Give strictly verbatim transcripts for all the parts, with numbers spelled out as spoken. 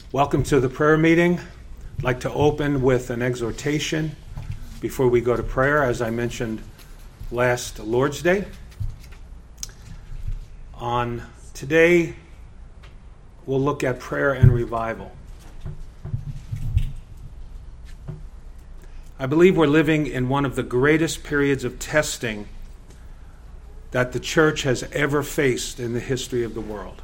Welcome to the prayer meeting. I'd like to open with an exhortation before we go to prayer, as I mentioned last Lord's Day. On today, we'll look at prayer and revival. I believe we're living in one of the greatest periods of testing that the church has ever faced in the history of the world.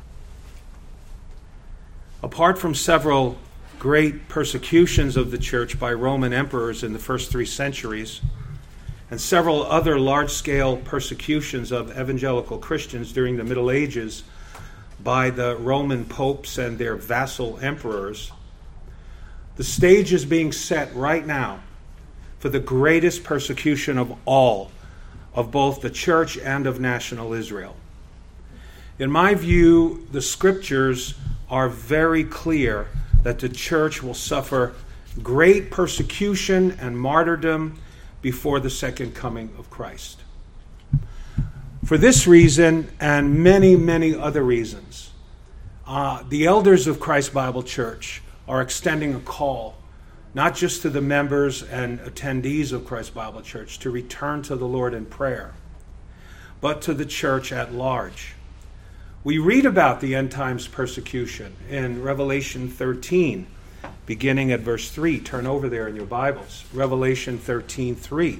Apart from several great persecutions of the church by Roman emperors in the first three centuries, and several other large-scale persecutions of evangelical Christians during the Middle Ages by the Roman popes and their vassal emperors, the stage is being set right now for the greatest persecution of all, of both the church and of national Israel. In my view, the scriptures are very clear that the church will suffer great persecution and martyrdom before the second coming of Christ. For this reason, and many, many other reasons, uh, the elders of Christ Bible Church are extending a call, not just to the members and attendees of Christ Bible Church, to return to the Lord in prayer, but to the church at large. We read about the end times persecution in Revelation thirteen, beginning at verse three. Turn over there in your Bibles. Revelation thirteen three.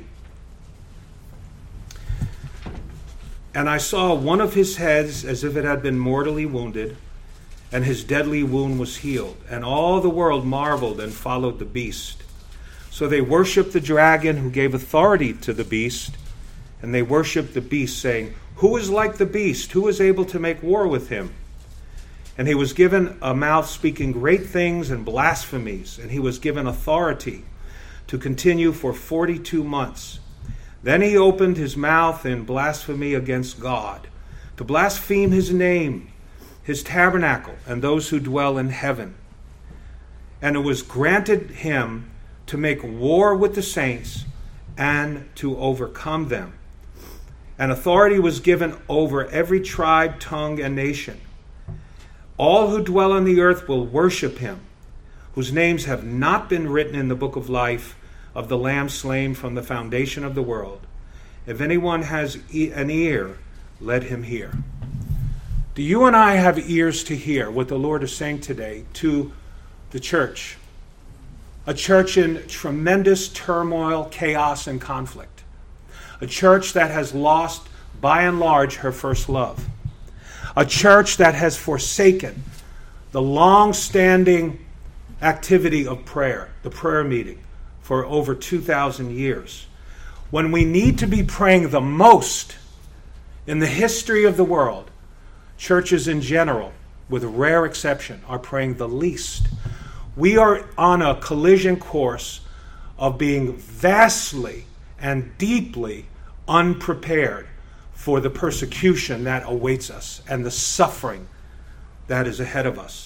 And I saw one of his heads as if it had been mortally wounded, and his deadly wound was healed. And all the world marveled and followed the beast. So they worshipped the dragon who gave authority to the beast, and they worshipped the beast, saying, "Who is like the beast? Who is able to make war with him?" And he was given a mouth speaking great things and blasphemies, and he was given authority to continue for forty-two months. Then he opened his mouth in blasphemy against God, to blaspheme his name, his tabernacle, and those who dwell in heaven. And it was granted him to make war with the saints and to overcome them. And authority was given over every tribe, tongue, and nation. All who dwell on the earth will worship him, whose names have not been written in the book of life of the Lamb slain from the foundation of the world. If anyone has an ear, let him hear. Do you and I have ears to hear what the Lord is saying today to the church? A church in tremendous turmoil, chaos, and conflict. A church that has lost, by and large, her first love. A church that has forsaken the long-standing activity of prayer, the prayer meeting, for over two thousand years. When we need to be praying the most in the history of the world, churches in general, with rare exception, are praying the least. We are on a collision course of being vastly and deeply unprepared for the persecution that awaits us and the suffering that is ahead of us.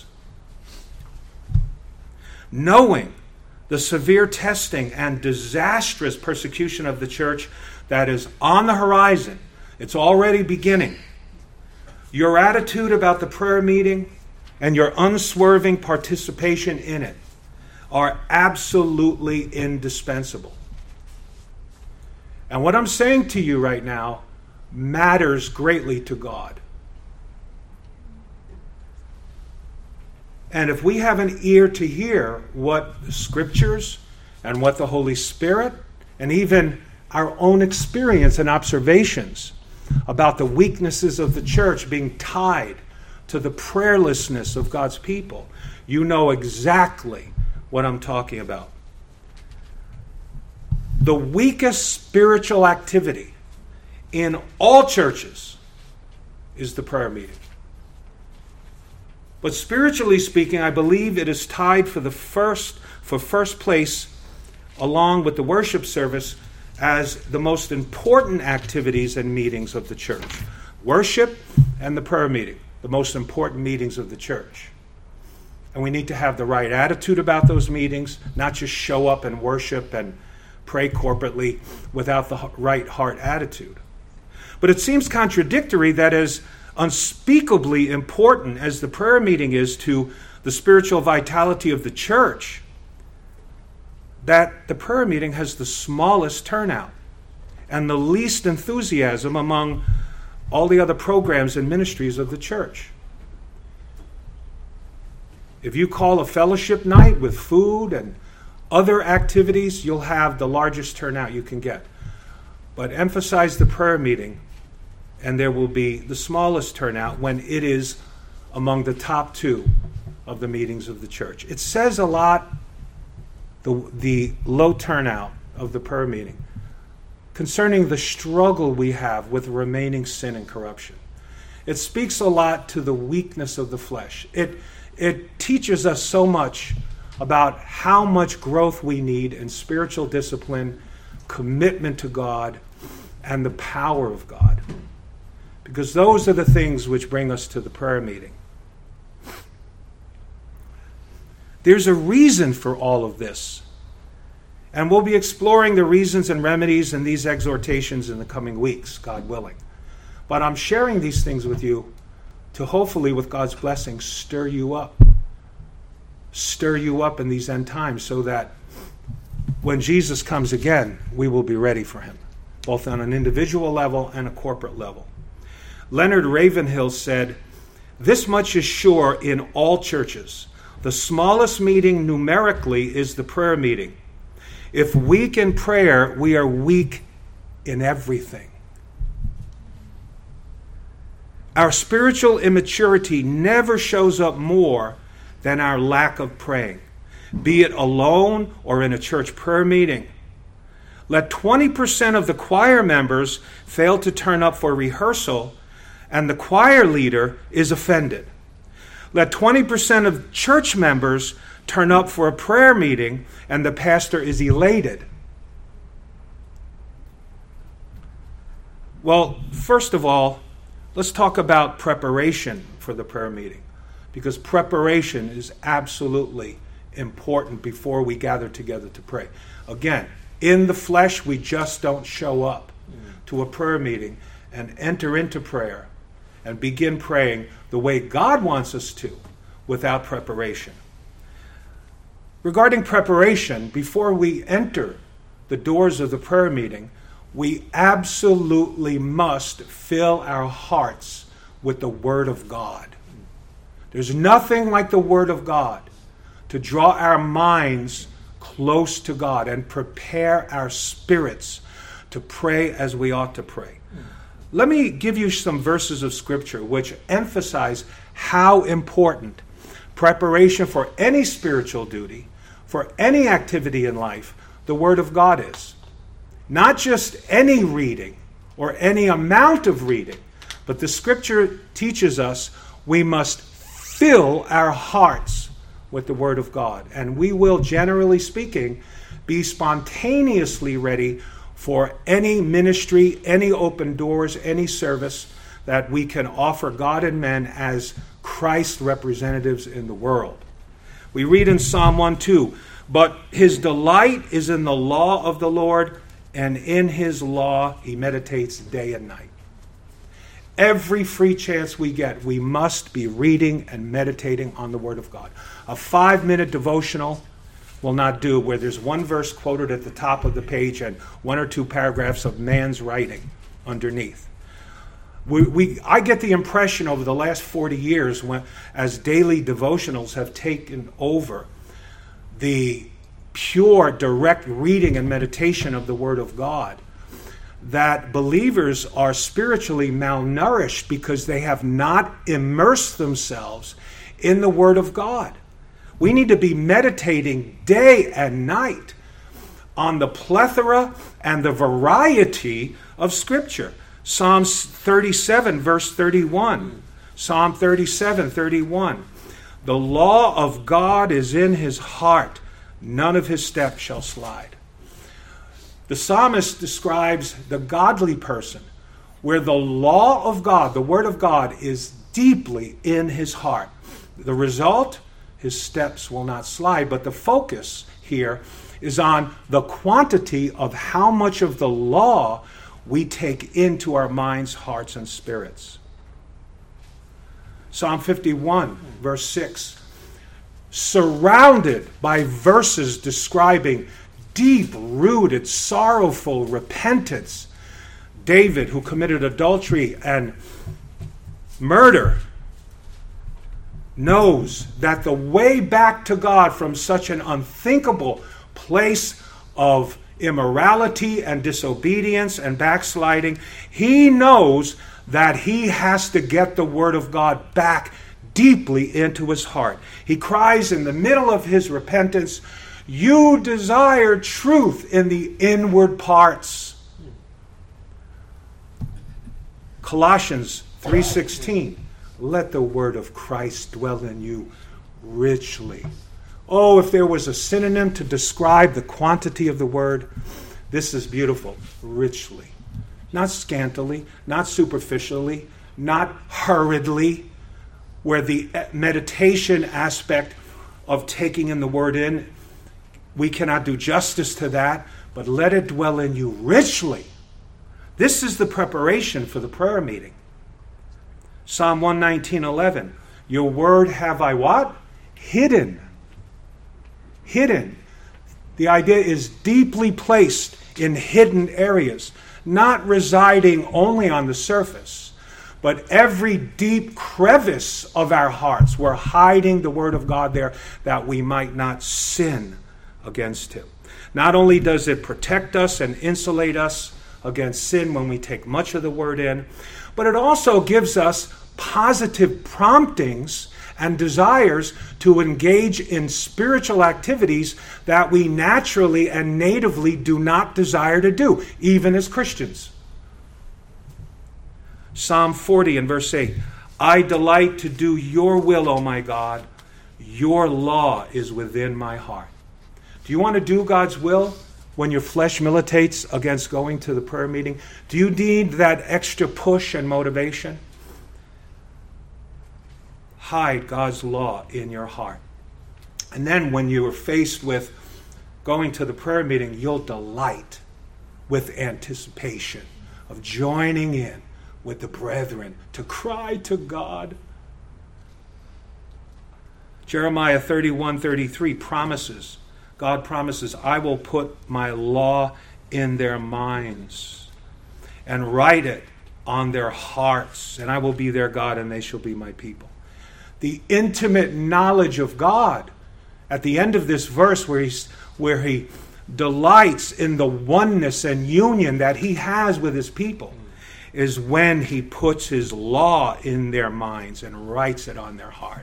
Knowing the severe testing and disastrous persecution of the church that is on the horizon, it's already beginning. Your attitude about the prayer meeting and your unswerving participation in it are absolutely indispensable. And what I'm saying to you right now matters greatly to God. And if we have an ear to hear what the scriptures and what the Holy Spirit and even our own experience and observations about the weaknesses of the church being tied to the prayerlessness of God's people, you know exactly what I'm talking about. The weakest spiritual activity in all churches is the prayer meeting. But spiritually speaking, I believe it is tied for the first for first place, along with the worship service, as the most important activities and meetings of the church. Worship and the prayer meeting, the most important meetings of the church. And we need to have the right attitude about those meetings, not just show up and worship and pray corporately without the right heart attitude. But it seems contradictory that as unspeakably important as the prayer meeting is to the spiritual vitality of the church, that the prayer meeting has the smallest turnout and the least enthusiasm among all the other programs and ministries of the church. If you call a fellowship night with food and other activities, you'll have the largest turnout you can get. But emphasize the prayer meeting, and there will be the smallest turnout when it is among the top two of the meetings of the church. It says a lot, the, the low turnout of the prayer meeting, concerning the struggle we have with remaining sin and corruption. It speaks a lot to the weakness of the flesh. It, it teaches us so much about how much growth we need in spiritual discipline, commitment to God, and the power of God. Because those are the things which bring us to the prayer meeting. There's a reason for all of this. And we'll be exploring the reasons and remedies in these exhortations in the coming weeks, God willing. But I'm sharing these things with you to hopefully, with God's blessing, stir you up. Stir you up in these end times so that when Jesus comes again, we will be ready for him, both on an individual level and a corporate level. Leonard Ravenhill said, "This much is sure in all churches. The smallest meeting numerically is the prayer meeting. If weak in prayer, we are weak in everything." Our spiritual immaturity never shows up more than our lack of praying, be it alone or in a church prayer meeting. Let twenty percent of the choir members fail to turn up for rehearsal, and the choir leader is offended. Let twenty percent of church members turn up for a prayer meeting, and the pastor is elated. Well, first of all, let's talk about preparation for the prayer meeting, because preparation is absolutely important before we gather together to pray. Again, in the flesh, we just don't show up to a prayer meeting and enter into prayer and begin praying the way God wants us to without preparation. Regarding preparation, before we enter the doors of the prayer meeting, we absolutely must fill our hearts with the Word of God. There's nothing like the Word of God to draw our minds close to God and prepare our spirits to pray as we ought to pray. Let me give you some verses of Scripture which emphasize how important preparation for any spiritual duty, for any activity in life, the Word of God is. Not just any reading or any amount of reading, but the Scripture teaches us we must fill our hearts with the Word of God. And we will, generally speaking, be spontaneously ready for any ministry, any open doors, any service that we can offer God and men as Christ representatives in the world. We read in Psalm one two, "But his delight is in the law of the Lord, and in his law he meditates day and night." Every free chance we get, we must be reading and meditating on the Word of God. A five-minute devotional will not do, where there's one verse quoted at the top of the page and one or two paragraphs of man's writing underneath. We, we, I get the impression over the last forty years, when, as daily devotionals have taken over the pure, direct reading and meditation of the Word of God, that believers are spiritually malnourished because they have not immersed themselves in the Word of God. We need to be meditating day and night on the plethora and the variety of Scripture. Psalms thirty-seven, verse thirty-one. Psalm thirty-seven, thirty-one. "The law of God is in his heart. None of his steps shall slide." The psalmist describes the godly person where the law of God, the Word of God, is deeply in his heart. The result, his steps will not slide. But the focus here is on the quantity of how much of the law we take into our minds, hearts, and spirits. Psalm fifty-one, verse six. surrounded by verses describing deep-rooted, sorrowful repentance. David, who committed adultery and murder, knows that the way back to God from such an unthinkable place of immorality and disobedience and backsliding, he knows that he has to get the Word of God back deeply into his heart. He cries in the middle of his repentance, "You desire truth in the inward parts." Colossians three sixteen, "Let the word of Christ dwell in you richly." Oh, if there was a synonym to describe the quantity of the word, this is beautiful. Richly. Not scantily, not superficially, not hurriedly, where the meditation aspect of taking in the word in, we cannot do justice to that, but let it dwell in you richly. This is the preparation for the prayer meeting. Psalm one nineteen eleven, "Your word have I" what? Hidden. Hidden. The idea is deeply placed in hidden areas, not residing only on the surface, but every deep crevice of our hearts, we're hiding the Word of God there that we might not sin against Him. Not only does it protect us and insulate us against sin when we take much of the Word in, but it also gives us positive promptings and desires to engage in spiritual activities that we naturally and natively do not desire to do, even as Christians. Psalm forty and verse eight, "I delight to do your will, O my God. Your law is within my heart." Do you want to do God's will when your flesh militates against going to the prayer meeting? Do you need that extra push and motivation? Hide God's law in your heart. And then when you are faced with going to the prayer meeting, you'll delight with anticipation of joining in with the brethren to cry to God. Jeremiah thirty-one thirty-three promises, God promises, "I will put my law in their minds and write it on their hearts, and I will be their God and they shall be my people." The intimate knowledge of God at the end of this verse where, he's, where he delights in the oneness and union that he has with his people is when he puts his law in their minds and writes it on their heart.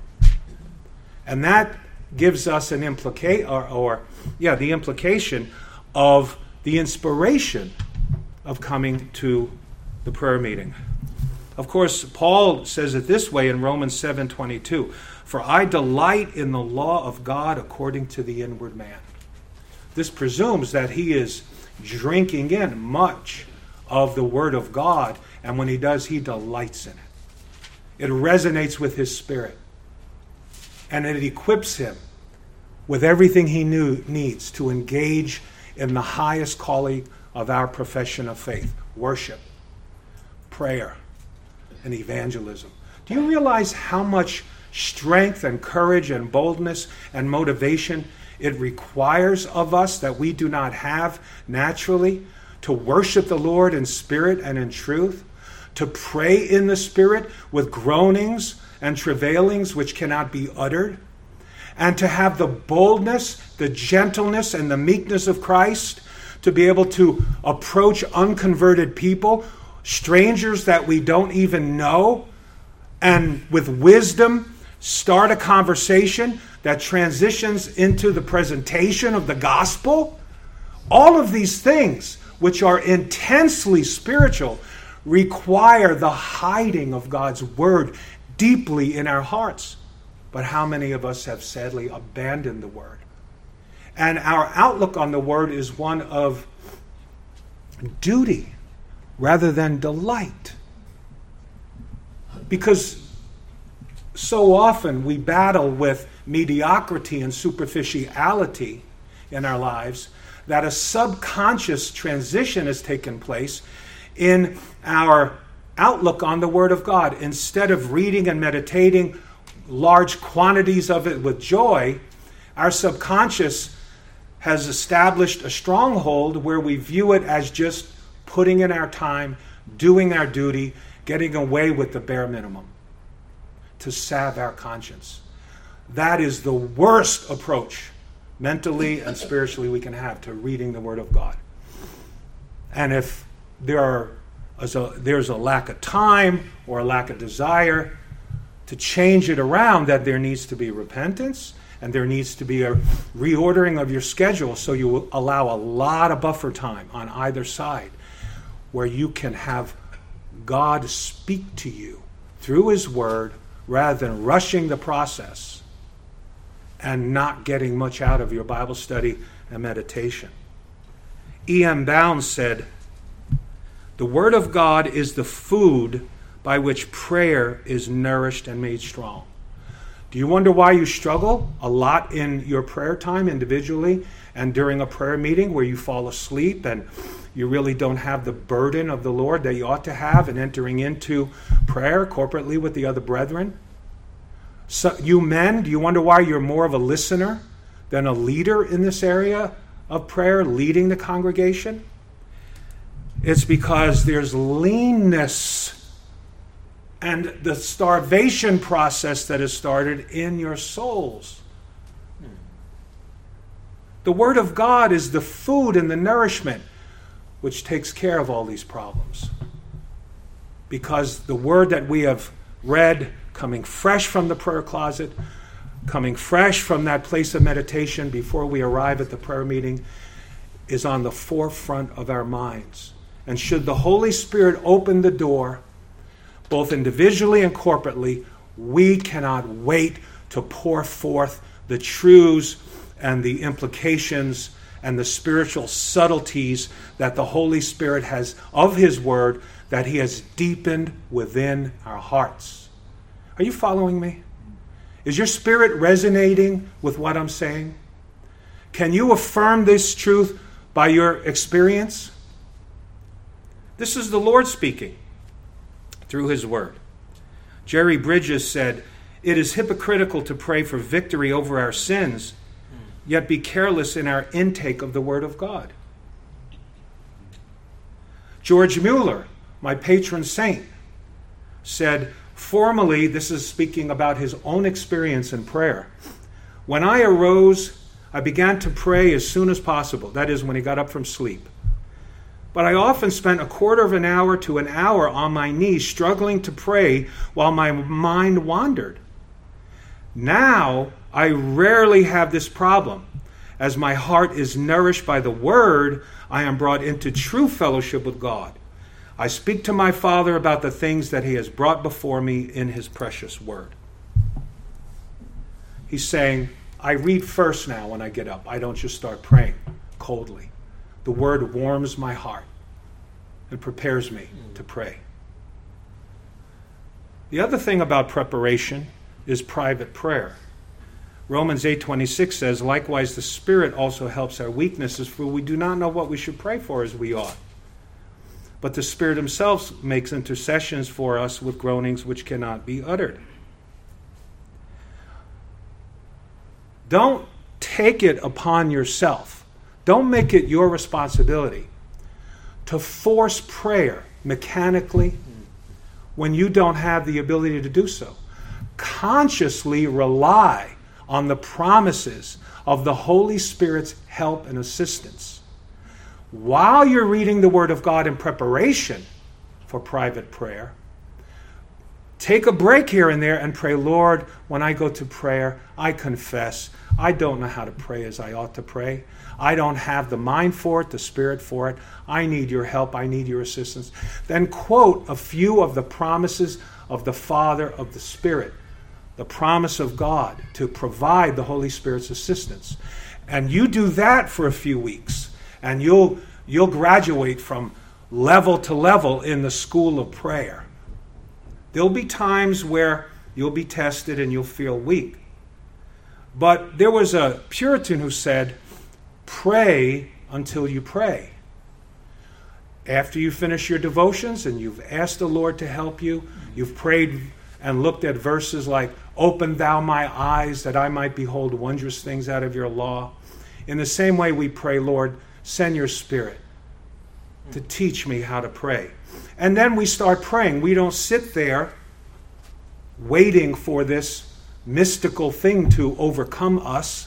And that gives us an implication, or, or yeah, the implication of the inspiration of coming to the prayer meeting. Of course, Paul says it this way in Romans seven twenty-two, "For I delight in the law of God according to the inward man." This presumes that he is drinking in much of the Word of God, and when he does, he delights in it. It resonates with his spirit, and it equips him with everything he knew, needs to engage in the highest calling of our profession of faith: worship, prayer, and evangelism. Do you realize how much strength and courage and boldness and motivation it requires of us that we do not have naturally to worship the Lord in spirit and in truth, to pray in the Spirit with groanings and travailings which cannot be uttered, and to have the boldness, the gentleness, and the meekness of Christ to be able to approach unconverted people, strangers that we don't even know, and with wisdom start a conversation that transitions into the presentation of the gospel. All of these things, which are intensely spiritual, require the hiding of God's word deeply in our hearts. But how many of us have sadly abandoned the word? And our outlook on the word is one of duty rather than delight. Because so often we battle with mediocrity and superficiality in our lives that a subconscious transition has taken place in our outlook on the Word of God. Instead of reading and meditating large quantities of it with joy, our subconscious has established a stronghold where we view it as just putting in our time, doing our duty, getting away with the bare minimum to salve our conscience. That is the worst approach mentally and spiritually we can have to reading the Word of God. And if there are, as a, there's a lack of time or a lack of desire to change it around, that there needs to be repentance and there needs to be a reordering of your schedule so you will allow a lot of buffer time on either side where you can have God speak to you through His Word rather than rushing the process and not getting much out of your Bible study and meditation. E M Bounds said, "The Word of God is the food by which prayer is nourished and made strong." Do you wonder why you struggle a lot in your prayer time individually and during a prayer meeting where you fall asleep and you really don't have the burden of the Lord that you ought to have in entering into prayer corporately with the other brethren? So, you men, do you wonder why you're more of a listener than a leader in this area of prayer, leading the congregation? It's because there's leanness and the starvation process that has started in your souls. The Word of God is the food and the nourishment which takes care of all these problems. Because the Word that we have read, coming fresh from the prayer closet, coming fresh from that place of meditation before we arrive at the prayer meeting, is on the forefront of our minds. And should the Holy Spirit open the door, both individually and corporately, we cannot wait to pour forth the truths and the implications and the spiritual subtleties that the Holy Spirit has of His Word, that He has deepened within our hearts. Are you following me? Is your spirit resonating with what I'm saying? Can you affirm this truth by your experience? This is the Lord speaking through His Word. Jerry Bridges said, "It is hypocritical to pray for victory over our sins, yet be careless in our intake of the Word of God." George Mueller, my patron saint, said, formerly, this is speaking about his own experience in prayer, "When I arose, I began to pray as soon as possible." That is, when he got up from sleep. "But I often spent a quarter of an hour to an hour on my knees struggling to pray while my mind wandered. Now, I rarely have this problem. As my heart is nourished by the Word, I am brought into true fellowship with God. I speak to my Father about the things that He has brought before me in His precious Word." He's saying, I read first now when I get up. I don't just start praying coldly. The Word warms my heart and prepares me to pray. The other thing about preparation is private prayer. Romans eight twenty-six says, "Likewise the Spirit also helps our weaknesses, for we do not know what we should pray for as we ought. But the Spirit Himself makes intercessions for us with groanings which cannot be uttered." Don't take it upon yourself. Don't make it your responsibility to force prayer mechanically when you don't have the ability to do so. Consciously rely on the promises of the Holy Spirit's help and assistance. While you're reading the Word of God in preparation for private prayer, take a break here and there and pray, "Lord, when I go to prayer, I confess I don't know how to pray as I ought to pray. I don't have the mind for it, the spirit for it. I need your help. I need your assistance." Then quote a few of the promises of the Father, of the Spirit, the promise of God to provide the Holy Spirit's assistance. And you do that for a few weeks, and you'll you'll graduate from level to level in the school of prayer. There'll be times where you'll be tested and you'll feel weak. But there was a Puritan who said, "Pray until you pray." After you finish your devotions and you've asked the Lord to help you, you've prayed and looked at verses like, "Open thou my eyes that I might behold wondrous things out of your law." In the same way we pray, "Lord, send your Spirit to teach me how to pray." And then we start praying. We don't sit there waiting for this mystical thing to overcome us.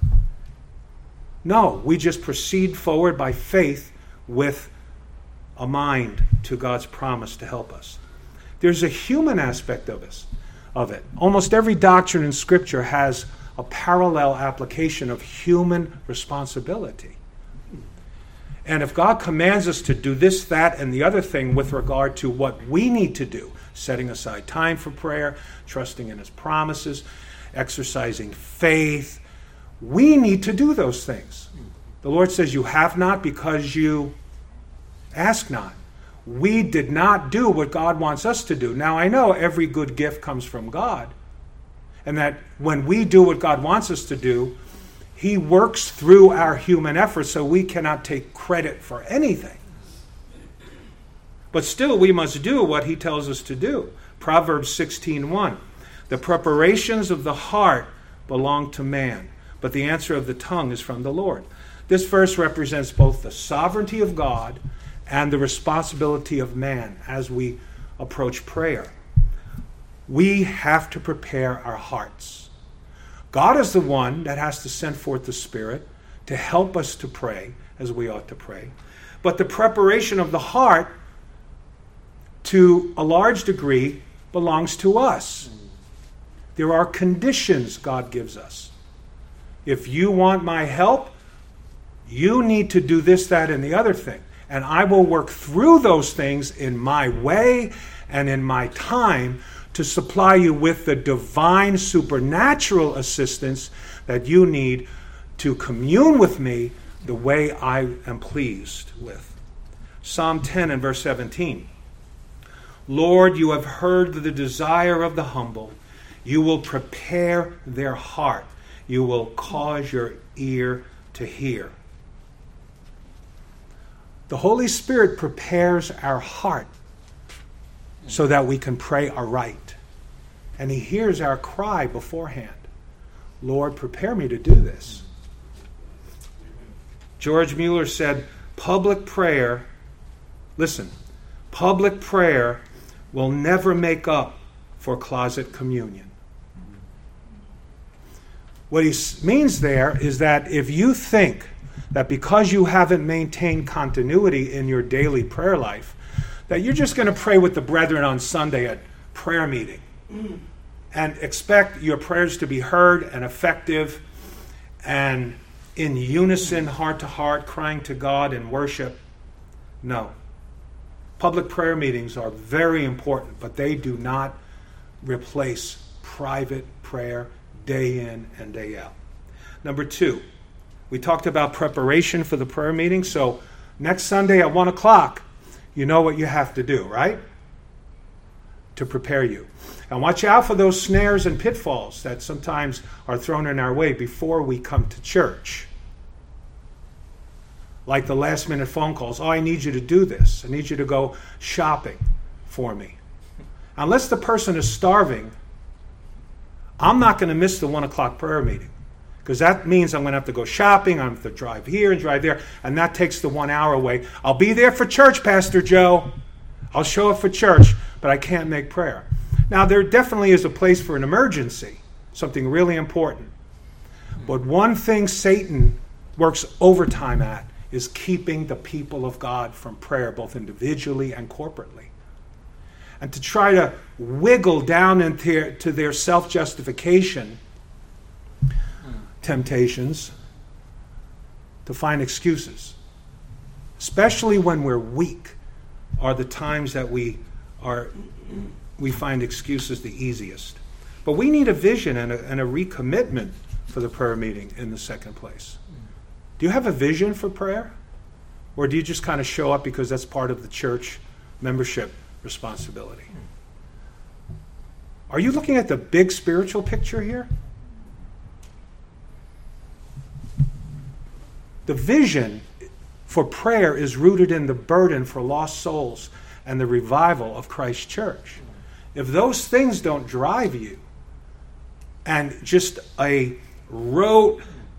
No, we just proceed forward by faith with a mind to God's promise to help us. There's a human aspect of us, of it. Almost every doctrine in Scripture has a parallel application of human responsibility. And if God commands us to do this, that, and the other thing with regard to what we need to do, setting aside time for prayer, trusting in His promises, exercising faith, we need to do those things. The Lord says, "You have not because you ask not." We did not do what God wants us to do. Now, I know every good gift comes from God, and that when we do what God wants us to do, He works through our human efforts, so we cannot take credit for anything. But still, we must do what He tells us to do. Proverbs sixteen one, "The preparations of the heart belong to man, but the answer of the tongue is from the Lord." This verse represents both the sovereignty of God and the responsibility of man as we approach prayer. We have to prepare our hearts. God is the one that has to send forth the Spirit to help us to pray as we ought to pray. But the preparation of the heart, to a large degree, belongs to us. There are conditions God gives us. If you want my help, you need to do this, that, and the other thing. And I will work through those things in my way and in my time to supply you with the divine supernatural assistance that you need to commune with me the way I am pleased with. Psalm ten and verse seventeen. "Lord, you have heard the desire of the humble. You will prepare their heart. You will cause your ear to hear." The Holy Spirit prepares our heart so that we can pray aright. And He hears our cry beforehand. "Lord, prepare me to do this." George Mueller said, public prayer, listen, public prayer will never make up for closet communion. What he means there is that if you think that because you haven't maintained continuity in your daily prayer life, that you're just going to pray with the brethren on Sunday at prayer meeting and expect your prayers to be heard and effective and in unison, heart to heart, crying to God in worship. No. Public prayer meetings are very important, but they do not replace private prayer day in and day out. Number two, we talked about preparation for the prayer meeting. So next Sunday at one o'clock, you know what you have to do, right? To prepare you. And watch out for those snares and pitfalls that sometimes are thrown in our way before we come to church. Like the last minute phone calls. "Oh, I need you to do this. I need you to go shopping for me." Unless the person is starving, I'm not going to miss the one o'clock prayer meeting. Because that means I'm going to have to go shopping, I'm going to have to drive here and drive there, and that takes the one hour away. I'll be there for church, Pastor Joe. I'll show up for church, but I can't make prayer. Now, there definitely is a place for an emergency, something really important. But one thing Satan works overtime at is keeping the people of God from prayer, both individually and corporately. And to try to wiggle down into to their self-justification temptations, to find excuses, especially when we're weak, are the times that we are we find excuses the easiest. But we need a vision and a, and a recommitment for the prayer meeting in the second place. Do you have a vision for prayer? Or do you just kind of show up because that's part of the church membership responsibility? Are you looking at the big spiritual picture here? The vision for prayer is rooted in the burden for lost souls and the revival of Christ's church. if those things don't drive you, and just a rote,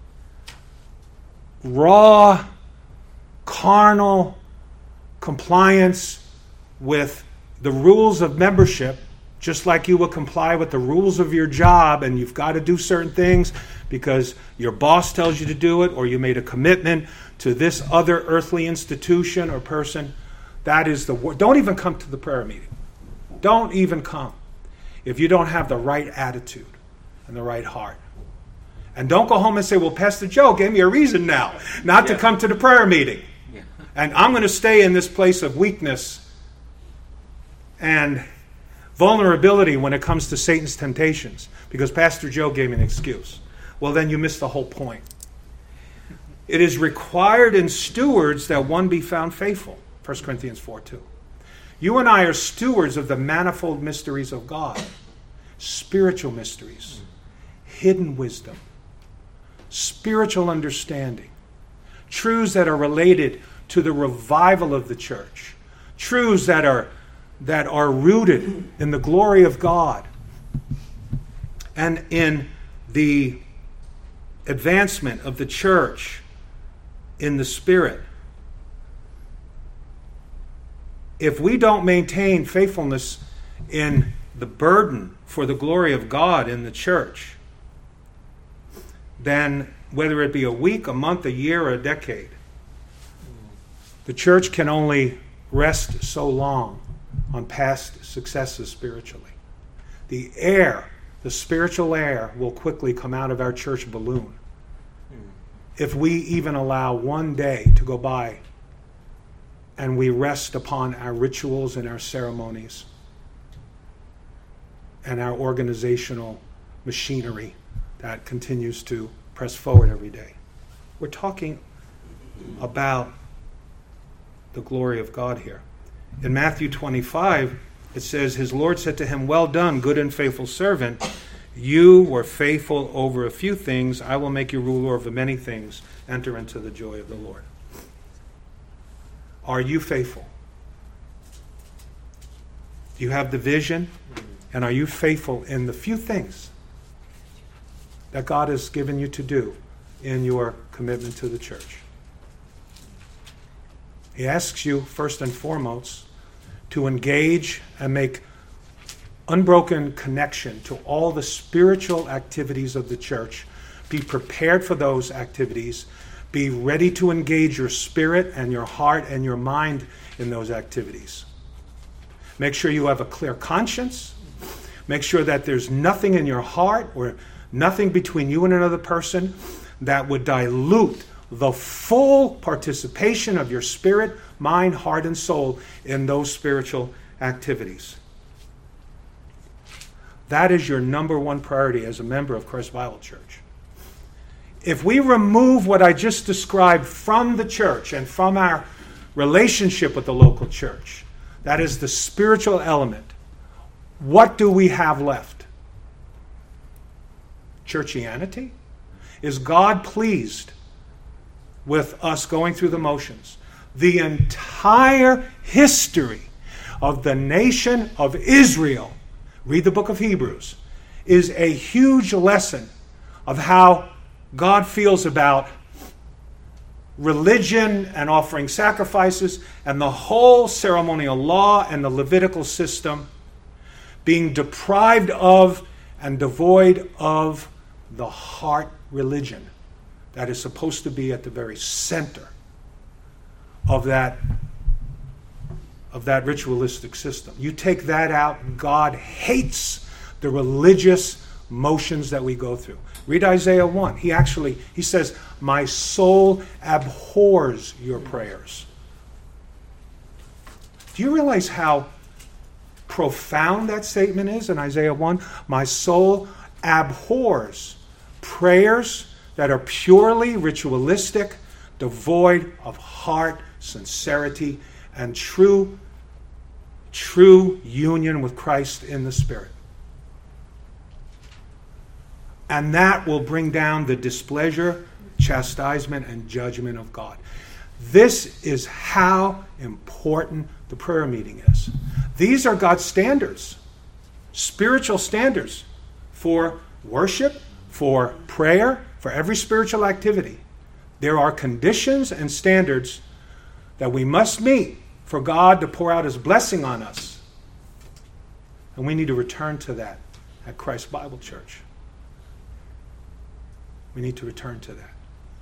raw, carnal compliance with the rules of membership, just like you would comply with the rules of your job, and you've got to do certain things because your boss tells you to do it, or you made a commitment to this other earthly institution or person, that is the word. Don't even come to the prayer meeting. Don't even come if you don't have the right attitude and the right heart. And don't go home and say, well, Pastor Joe gave me a reason now not yeah. to come to the prayer meeting. Yeah. And I'm going to stay in this place of weakness and vulnerability when it comes to Satan's temptations because Pastor Joe gave me an excuse. Well, then you missed the whole point. It is required in stewards that one be found faithful. First Corinthians four two. You and I are stewards of the manifold mysteries of God. Spiritual mysteries. Hidden wisdom. Spiritual understanding. Truths that are related to the revival of the church. Truths that are that are rooted in the glory of God and in the advancement of the church in the Spirit. If we don't maintain faithfulness in the burden for the glory of God in the church, then whether it be a week, a month, a year, or a decade, the church can only rest so long on past successes spiritually. The air, the spiritual air, will quickly come out of our church balloon if we even allow one day to go by and we rest upon our rituals and our ceremonies and our organizational machinery that continues to press forward every day. We're talking about the glory of God here. In Matthew twenty-five, it says, his Lord said to him, well done, good and faithful servant. You were faithful over a few things. I will make you ruler over many things. Enter into the joy of the Lord. Are you faithful? Do you have the vision? And are you faithful in the few things that God has given you to do in your commitment to the church? He asks you, first and foremost, to engage and make unbroken connection to all the spiritual activities of the church. Be prepared for those activities. Be ready to engage your spirit and your heart and your mind in those activities. Make sure you have a clear conscience. Make sure that there's nothing in your heart or nothing between you and another person that would dilute the full participation of your spirit, mind, heart, and soul in those spiritual activities. That is your number one priority as a member of Christ Bible Church. If we remove what I just described from the church and from our relationship with the local church, that is the spiritual element, what do we have left? Churchianity? Is God pleased with us going through the motions? The entire history of the nation of Israel, read the book of Hebrews, is a huge lesson of how God feels about religion and offering sacrifices and the whole ceremonial law and the Levitical system being deprived of and devoid of the heart religion that is supposed to be at the very center of that, of that ritualistic system. You take that out, God hates the religious motions that we go through. Read Isaiah one. He actually, he says, my soul abhors your prayers. Do you realize how profound that statement is in Isaiah one? My soul abhors prayers that are purely ritualistic, devoid of heart, sincerity, and true, true union with Christ in the Spirit. And that will bring down the displeasure, chastisement, and judgment of God. This is how important the prayer meeting is. These are God's standards. spiritual standards for worship, for prayer, for every spiritual activity. There are conditions and standards that we must meet for God to pour out his blessing on us. And we need to return to that at Christ Bible Church. We need to return to that.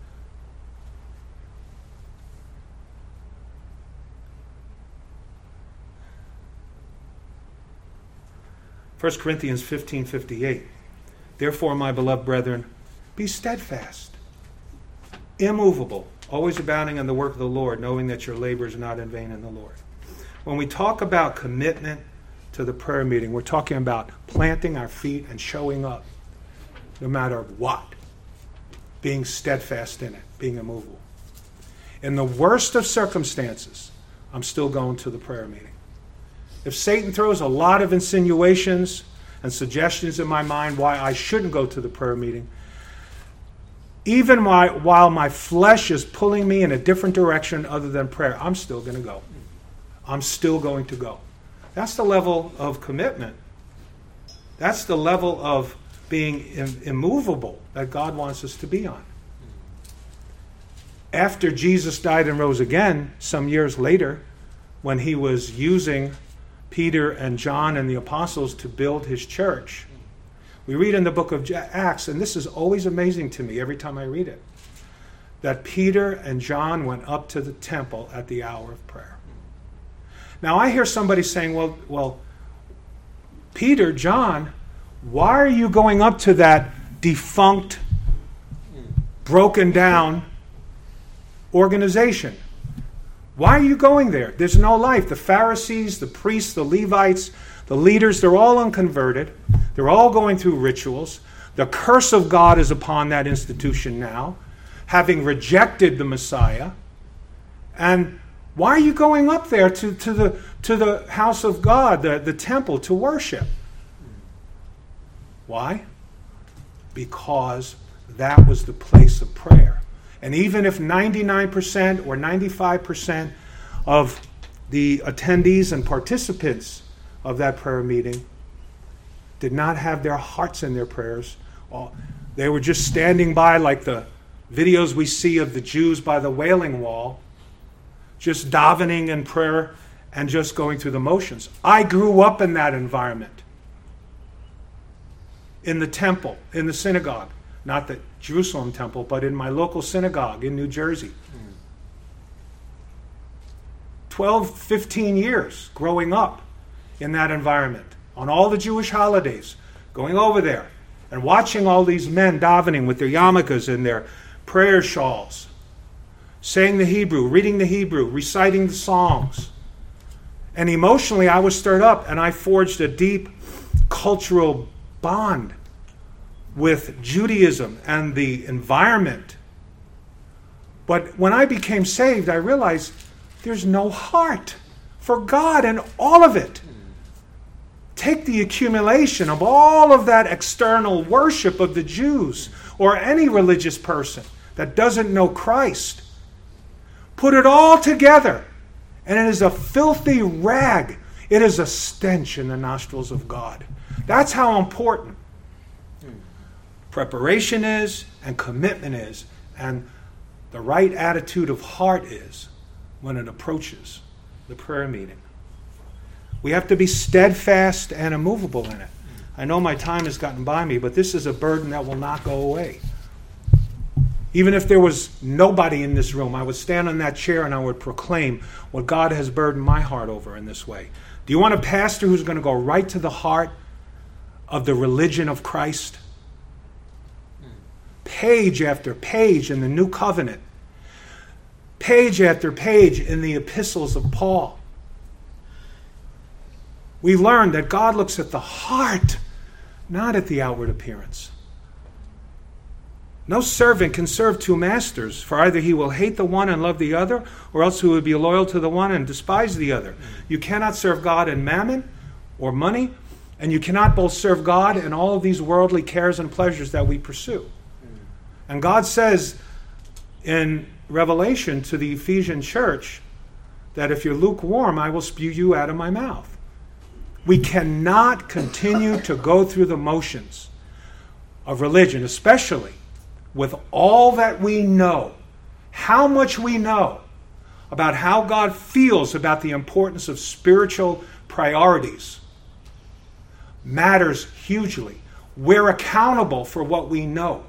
First Corinthians fifteen fifty-eight. Therefore, my beloved brethren, be steadfast, immovable, always abounding in the work of the Lord, knowing that your labor is not in vain in the Lord. When we talk about commitment to the prayer meeting, we're talking about planting our feet and showing up no matter what, being steadfast in it, being immovable. In the worst of circumstances, I'm still going to the prayer meeting. If Satan throws a lot of insinuations and suggestions in my mind why I shouldn't go to the prayer meeting, even my, while my flesh is pulling me in a different direction other than prayer, I'm still going to go. I'm still going to go. That's the level of commitment. That's the level of being im- immovable that God wants us to be on. After Jesus died and rose again, some years later, when he was using Peter and John and the apostles to build his church, we read in the book of Acts, and this is always amazing to me every time I read it, that Peter and John went up to the temple at the hour of prayer. Now I hear somebody saying, well, well, Peter, John, why are you going up to that defunct, broken down organization? Why are you going there? There's no life. The Pharisees, the priests, the Levites, the leaders, they're all unconverted. They're all going through rituals. The curse of God is upon that institution now, having rejected the Messiah. And why are you going up there to, to, the, to the house of God, the, the temple, to worship? Why? Because that was the place of prayer. And even if ninety-nine percent or ninety-five percent of the attendees and participants of that prayer meeting did not have their hearts in their prayers, they were just standing by like the videos we see of the Jews by the Wailing Wall, just davening in prayer and just going through the motions. I grew up in that environment. In the temple, in the synagogue. Not the Jerusalem temple, but in my local synagogue in New Jersey. twelve, fifteen years growing up in that environment. On all the Jewish holidays, going over there and watching all these men davening with their yarmulkes and their prayer shawls, saying the Hebrew, reading the Hebrew, reciting the Psalms. And emotionally, I was stirred up, and I forged a deep cultural bond with Judaism and the environment. But when I became saved, I realized there's no heart for God in all of it. Take the accumulation of all of that external worship of the Jews or any religious person that doesn't know Christ. Put it all together, and it is a filthy rag. It is a stench in the nostrils of God. That's how important preparation is and commitment is, and the right attitude of heart is when it approaches the prayer meeting. We have to be steadfast and immovable in it. I know my time has gotten by me, but this is a burden that will not go away. Even if there was nobody in this room, I would stand on that chair and I would proclaim what God has burdened my heart over in this way. Do you want a pastor who's going to go right to the heart of the religion of Christ? Page after page in the New Covenant, page after page in the epistles of Paul, we learn that God looks at the heart, not at the outward appearance. No servant can serve two masters, for either he will hate the one and love the other, or else he will be loyal to the one and despise the other. You cannot serve God in mammon or money, and you cannot both serve God and all of these worldly cares and pleasures that we pursue. And God says in Revelation to the Ephesian church that if you're lukewarm, I will spew you out of my mouth. We cannot continue to go through the motions of religion, especially with all that we know, how much we know about how God feels about the importance of spiritual priorities matters hugely. We're accountable for what we know.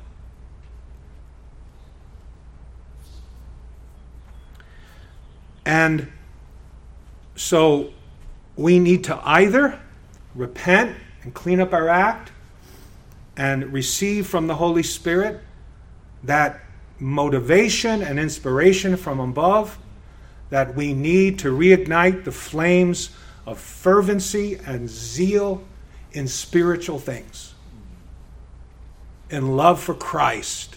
And so we need to either repent and clean up our act and receive from the Holy Spirit that motivation and inspiration from above that we need to reignite the flames of fervency and zeal in spiritual things, in love for Christ.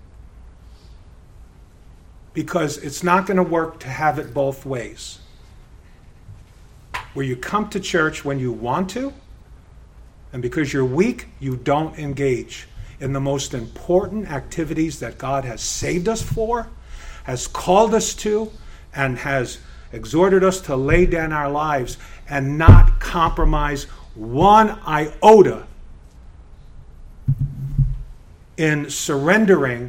Because it's not going to work to have it both ways. Where you come to church when you want to, and because you're weak, you don't engage in the most important activities that God has saved us for, has called us to, and has exhorted us to lay down our lives and not compromise one iota in surrendering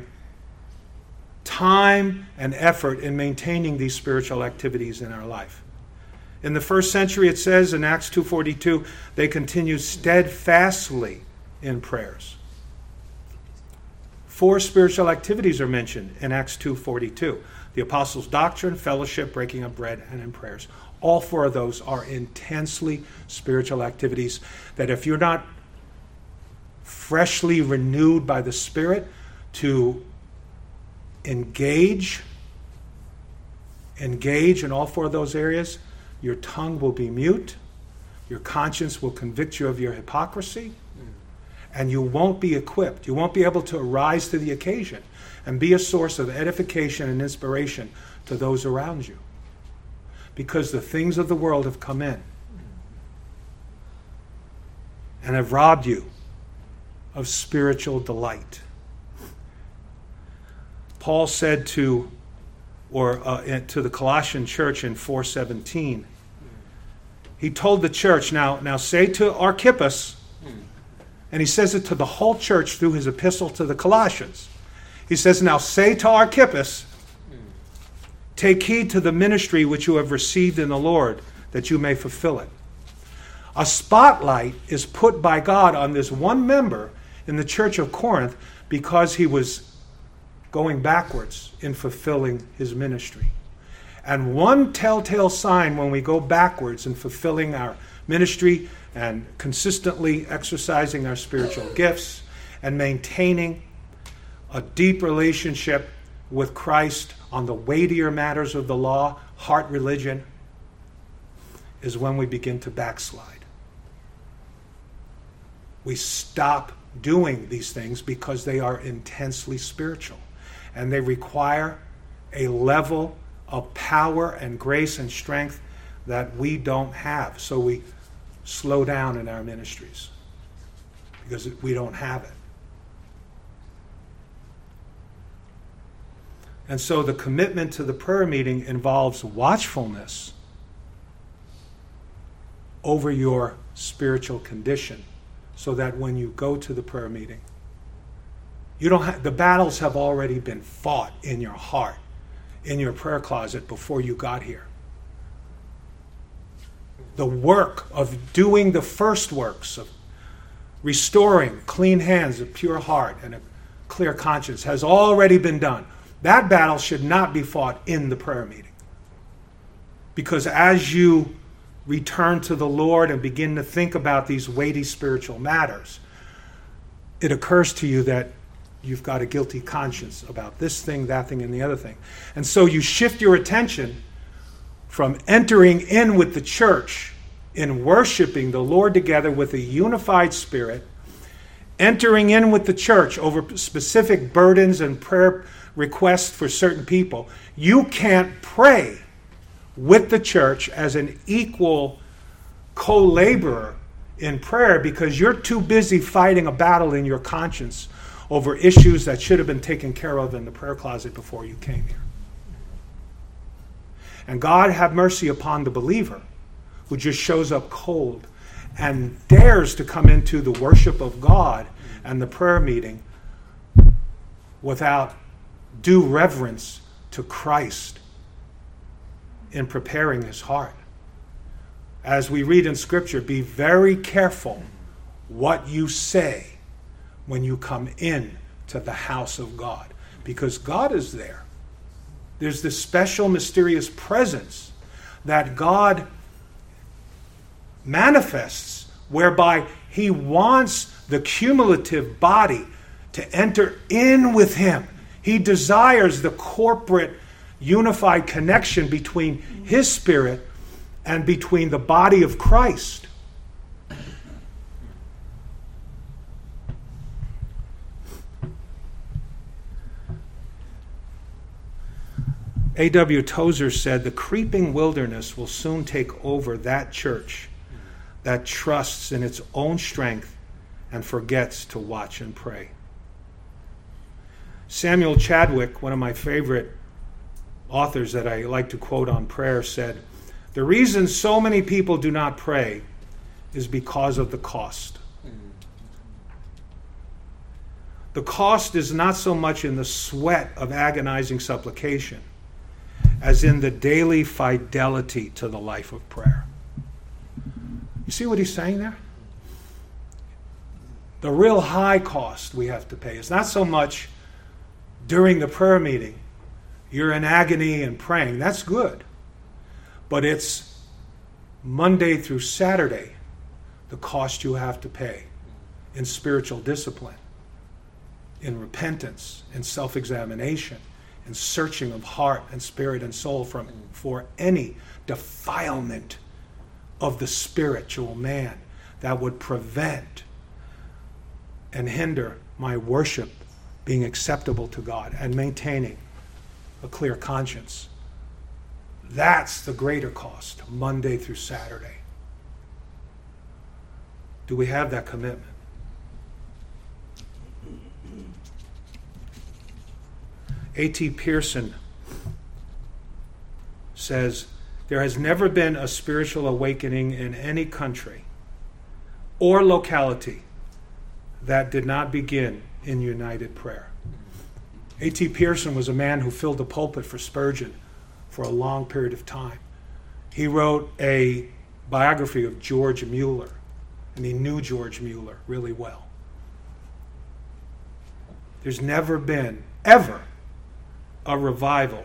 time and effort in maintaining these spiritual activities in our life. In the first century, it says in Acts two forty-two, they continued steadfastly in prayers. Four spiritual activities are mentioned in Acts two forty-two. The apostles' doctrine, fellowship, breaking of bread, and in prayers. All four of those are intensely spiritual activities that if you're not freshly renewed by the Spirit to engage, engage in all four of those areas, your tongue will be mute, your conscience will convict you of your hypocrisy, and you won't be equipped. You won't be able to arise to the occasion and be a source of edification and inspiration to those around you. Because the things of the world have come in and have robbed you of spiritual delight. Paul said to, or uh, to the Colossian church in four seventeen, he told the church, now, now say to Archippus, and he says it to the whole church through his epistle to the Colossians. He says, now say to Archippus, take heed to the ministry which you have received in the Lord, that you may fulfill it. A spotlight is put by God on this one member in the church of Corinth because he was going backwards in fulfilling his ministry. And one telltale sign when we go backwards in fulfilling our ministry and consistently exercising our spiritual gifts and maintaining a deep relationship with Christ on the weightier matters of the law, heart religion, is when we begin to backslide. We stop doing these things because they are intensely spiritual and they require a level of power and grace and strength that we don't have. So we slow down in our ministries because we don't have it. And so the commitment to the prayer meeting involves watchfulness over your spiritual condition so that when you go to the prayer meeting, you don't have, the battles have already been fought in your heart, in your prayer closet before you got here. The work of doing the first works of restoring clean hands, a pure heart, and a clear conscience has already been done. That battle should not be fought in the prayer meeting. Because as you return to the Lord and begin to think about these weighty spiritual matters, it occurs to you that you've got a guilty conscience about this thing, that thing, and the other thing. And so you shift your attention from entering in with the church in worshiping the Lord together with a unified spirit, entering in with the church over specific burdens and prayer requests for certain people. You can't pray with the church as an equal co-laborer in prayer because you're too busy fighting a battle in your conscience over issues that should have been taken care of in the prayer closet before you came here. And God have mercy upon the believer who just shows up cold and dares to come into the worship of God and the prayer meeting without due reverence to Christ in preparing his heart. As we read in Scripture, be very careful what you say when you come in to the house of God, because God is there. There's this special, mysterious presence that God manifests, whereby he wants the cumulative body to enter in with him. He desires the corporate, unified connection between his spirit and between the body of Christ. A W Tozer said, the creeping wilderness will soon take over that church that trusts in its own strength and forgets to watch and pray. Samuel Chadwick, one of my favorite authors that I like to quote on prayer, said, the reason so many people do not pray is because of the cost. The cost is not so much in the sweat of agonizing supplication as in the daily fidelity to the life of prayer. You see what he's saying there? The real high cost we have to pay is not so much during the prayer meeting, you're in agony and praying. That's good. But it's Monday through Saturday, the cost you have to pay in spiritual discipline, in repentance, in self-examination, in searching of heart and spirit and soul from, for any defilement of the spiritual man that would prevent and hinder my worship being acceptable to God and maintaining a clear conscience. That's the greater cost, Monday through Saturday. Do we have that commitment? A T Pearson says, there has never been a spiritual awakening in any country or locality that did not begin in united prayer. A T Pearson was a man who filled the pulpit for Spurgeon for a long period of time. He wrote a biography of George Mueller, and he knew George Mueller really well. There's never been, ever, a revival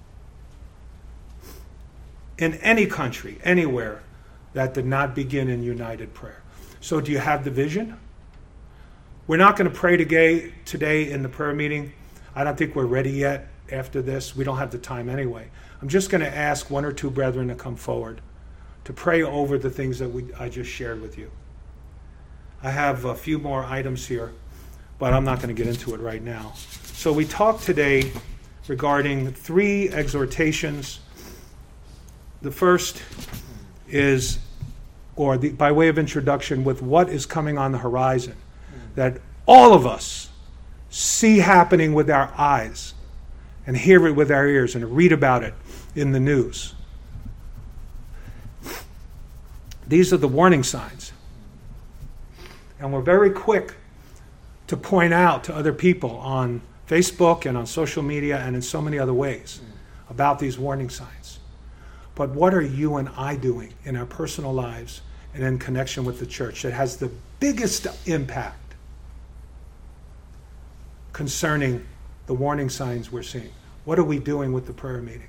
in any country, anywhere, that did not begin in united prayer. So do you have the vision? We're not going to pray today, today in the prayer meeting. I don't think we're ready yet after this. We don't have the time anyway. I'm just going to ask one or two brethren to come forward to pray over the things that we, I just shared with you. I have a few more items here, but I'm not going to get into it right now. So we talked today regarding three exhortations. The first is, or the, by way of introduction, with what is coming on the horizon, that all of us see happening with our eyes and hear it with our ears and read about it in the news. These are the warning signs. And we're very quick to point out to other people on Facebook and on social media and in so many other ways about these warning signs. But what are you and I doing in our personal lives and in connection with the church that has the biggest impact concerning the warning signs we're seeing? What are we doing with the prayer meeting?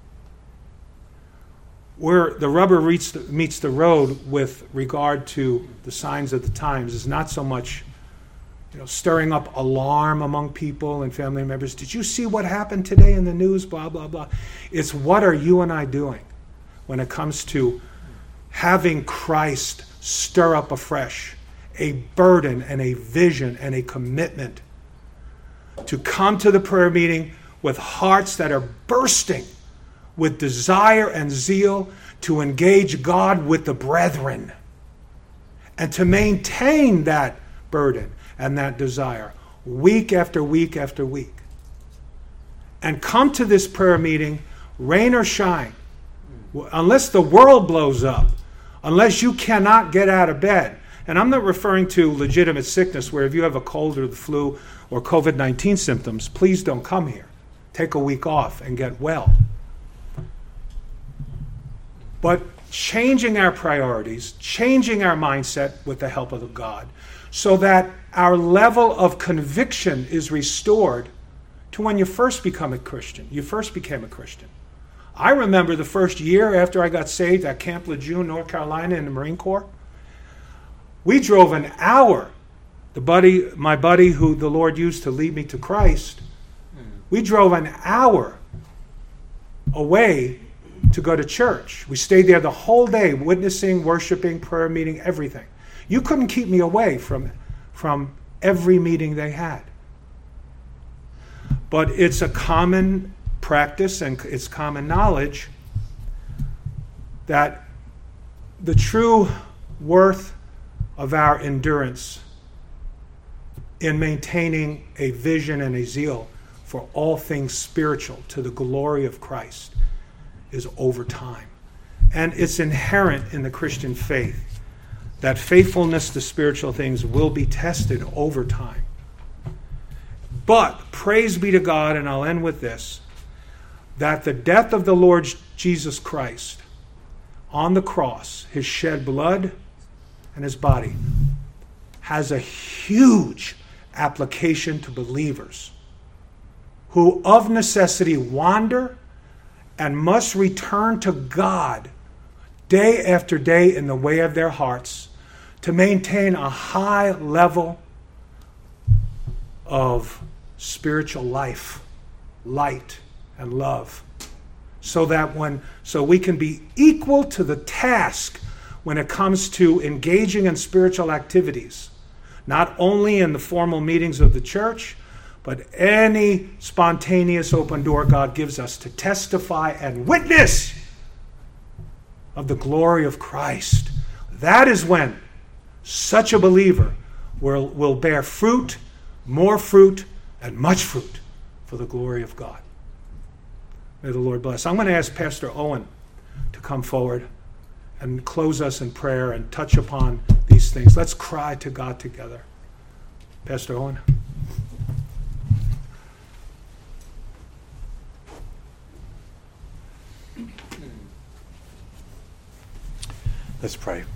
Where the rubber meets the, meets the road with regard to the signs of the times is not so much, you know, stirring up alarm among people and family members. Did you see what happened today in the news? Blah, blah, blah. It's what are you and I doing when it comes to having Christ stir up afresh a burden and a vision and a commitment to come to the prayer meeting with hearts that are bursting with desire and zeal to engage God with the brethren and to maintain that burden and that desire week after week after week. And come to this prayer meeting, rain or shine, unless the world blows up, Unless you cannot get out of bed. And I'm not referring to legitimate sickness where if you have a cold or the flu or covid nineteen symptoms, please don't come here. Take a week off and get well. But changing our priorities, changing our mindset with the help of God, so that our level of conviction is restored to when you first become a Christian. You first became a Christian. I remember the first year after I got saved at Camp Lejeune, North Carolina in the Marine Corps. We drove an hour. The buddy, my buddy who the Lord used to lead me to Christ, we drove an hour away to go to church. We stayed there the whole day, witnessing, worshiping, prayer meeting, everything. You couldn't keep me away from, from every meeting they had. But it's a common practice and it's common knowledge that the true worth of our endurance in maintaining a vision and a zeal for all things spiritual to the glory of Christ is over time. And it's inherent in the Christian faith that faithfulness to spiritual things will be tested over time. But praise be to God, and I'll end with this, that the death of the Lord Jesus Christ on the cross, his shed blood and his body, has a huge application to believers who of necessity wander and must return to God day after day in the way of their hearts to maintain a high level of spiritual life, light, and love, so that when so we can be equal to the task when it comes to engaging in spiritual activities, not only in the formal meetings of the church, but any spontaneous open door God gives us to testify and witness of the glory of Christ. That is when such a believer will, will bear fruit, more fruit, and much fruit for the glory of God. May the Lord bless. I'm going to ask Pastor Owen to come forward and close us in prayer and touch upon these things. Let's cry to God together. Pastor Owen. Let's pray.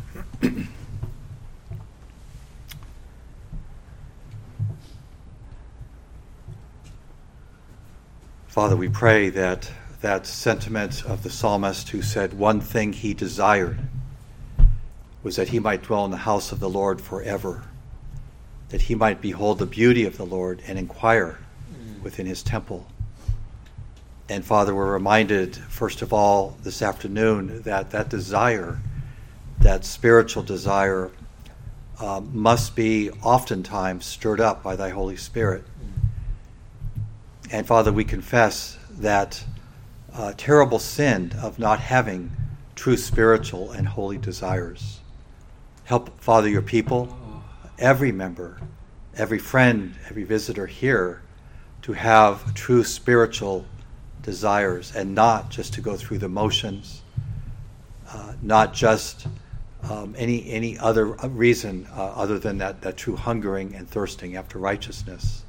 Father, we pray that that sentiment of the psalmist who said one thing he desired was that he might dwell in the house of the Lord forever, that he might behold the beauty of the Lord and inquire within his temple. And Father, we're reminded, first of all, this afternoon, that that desire, that spiritual desire, uh, must be oftentimes stirred up by thy Holy Spirit. And Father, we confess that uh, terrible sin of not having true spiritual and holy desires. Help, Father, your people, every member, every friend, every visitor here, to have true spiritual desires and not just to go through the motions, uh, not just um, any any other reason uh, other than that, that true hungering and thirsting after righteousness.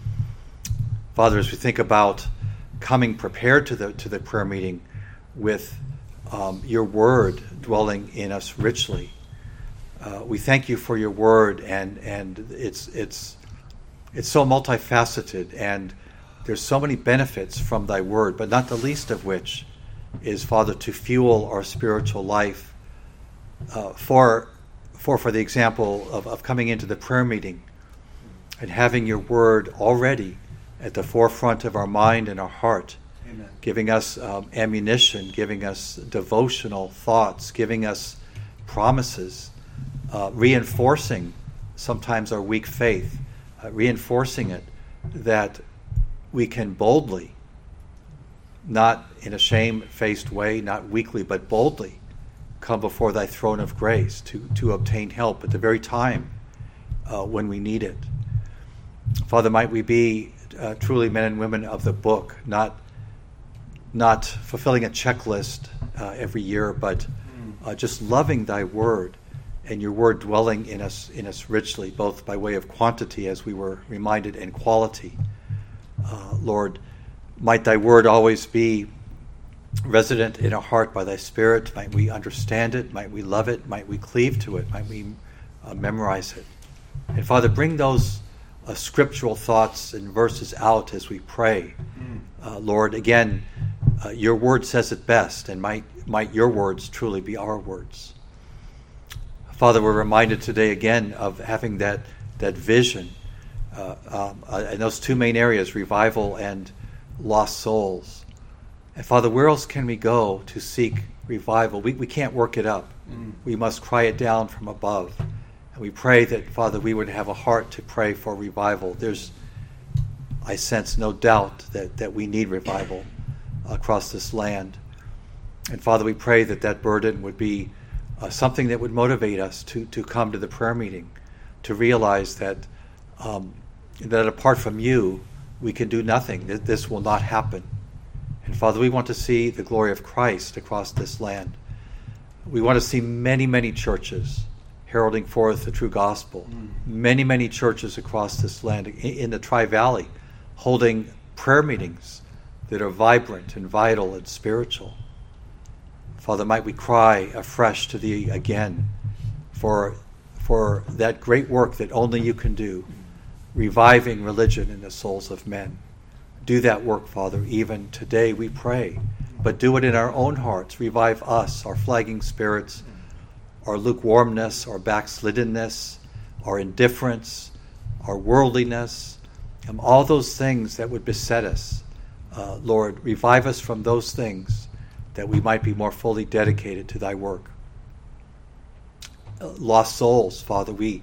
Father, as we think about coming prepared to the to the prayer meeting with um, your word dwelling in us richly, uh, we thank you for your word, and and it's it's it's so multifaceted, and there's so many benefits from thy word, but not the least of which is, Father, to fuel our spiritual life. Uh, for for for the example of, of coming into the prayer meeting and having your word already at the forefront of our mind and our heart. Amen. Giving us um, ammunition, giving us devotional thoughts, giving us promises, uh, reinforcing sometimes our weak faith, uh, reinforcing it that we can boldly, not in a shame-faced way, not weakly, but boldly come before thy throne of grace to, to obtain help at the very time uh, when we need it. Father, might we be Uh, truly men and women of the book, not not fulfilling a checklist uh, every year, but uh, just loving thy word, and your word dwelling in us in us richly, both by way of quantity, as we were reminded, and quality. Uh, Lord, might thy word always be resident in our heart by thy Spirit. Might we understand it, might we love it, might we cleave to it, might we uh, memorize it. And Father, bring those uh, scriptural thoughts and verses out as we pray. Uh, Lord, again, uh, your word says it best, and might, might your words truly be our words. Father, we're reminded today again of having that, that vision uh, um, uh, in those two main areas, revival and lost souls. And Father, where else can we go to seek revival? We, we can't work it up. Mm. We must cry it down from above. And we pray that, Father, we would have a heart to pray for revival. There's, I sense no doubt that, that we need revival across this land. And Father, we pray that that burden would be uh, something that would motivate us to, to come to the prayer meeting, to realize that, um, that apart from you, we can do nothing, that this will not happen. And Father, we want to see the glory of Christ across this land. We want to see many, many churches heralding forth the true gospel. Mm. Many, many churches across this land, in the Tri-Valley, holding prayer meetings that are vibrant and vital and spiritual. Father, might we cry afresh to thee again for, for that great work that only you can do, reviving religion in the souls of men. Do that work, Father, even today, we pray. But do it in our own hearts. Revive us, our flagging spirits, our lukewarmness, our backsliddenness, our indifference, our worldliness, and all those things that would beset us. Uh, Lord, revive us from those things that we might be more fully dedicated to thy work. Uh, lost souls, Father, we,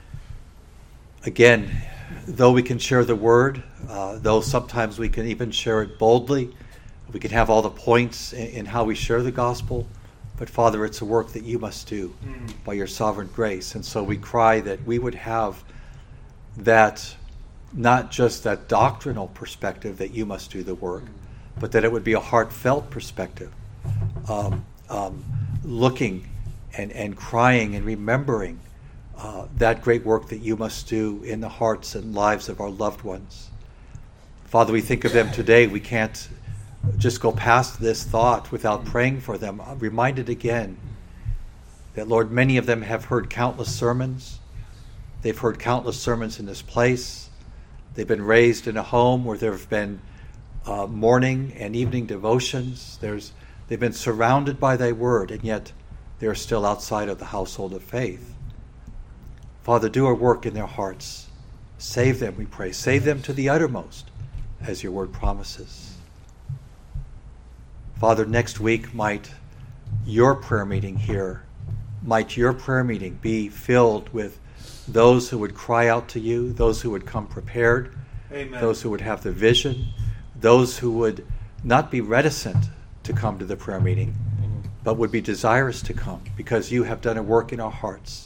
again, though we can share the word, uh, though sometimes we can even share it boldly, we can have all the points in, in how we share the gospel, but Father, it's a work that you must do mm. by your sovereign grace. And so we cry that we would have that, not just that doctrinal perspective that you must do the work, mm. but that it would be a heartfelt perspective, um, um, looking and, and crying and remembering Uh, that great work that you must do in the hearts and lives of our loved ones. Father, we think of them today. We can't just go past this thought without praying for them. I'm reminded again that, Lord, many of them have heard countless sermons. They've heard countless sermons in this place. They've been raised in a home where there have been uh, morning and evening devotions. There's, they've been surrounded by thy word, and yet they're still outside of the household of faith. Father, do a work in their hearts. Save them, we pray. Save them to the uttermost, as your word promises. Father, next week might your prayer meeting here, might your prayer meeting be filled with those who would cry out to you, those who would come prepared, Amen. Those who would have the vision, those who would not be reticent to come to the prayer meeting, mm-hmm. but would be desirous to come because you have done a work in our hearts.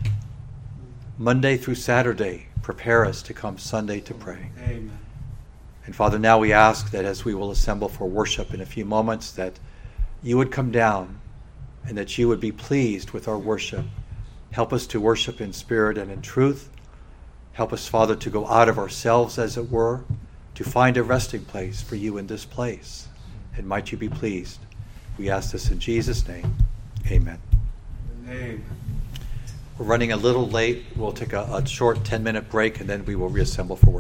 Monday through Saturday, prepare us to come Sunday to pray. Amen. And Father, now we ask that as we will assemble for worship in a few moments, that you would come down and that you would be pleased with our worship. Help us to worship in spirit and in truth. Help us, Father, to go out of ourselves, as it were, to find a resting place for you in this place. And might you be pleased. We ask this in Jesus' name. Amen. Amen. We're running a little late. We'll take a, a short ten-minute break, and then we will reassemble for worship.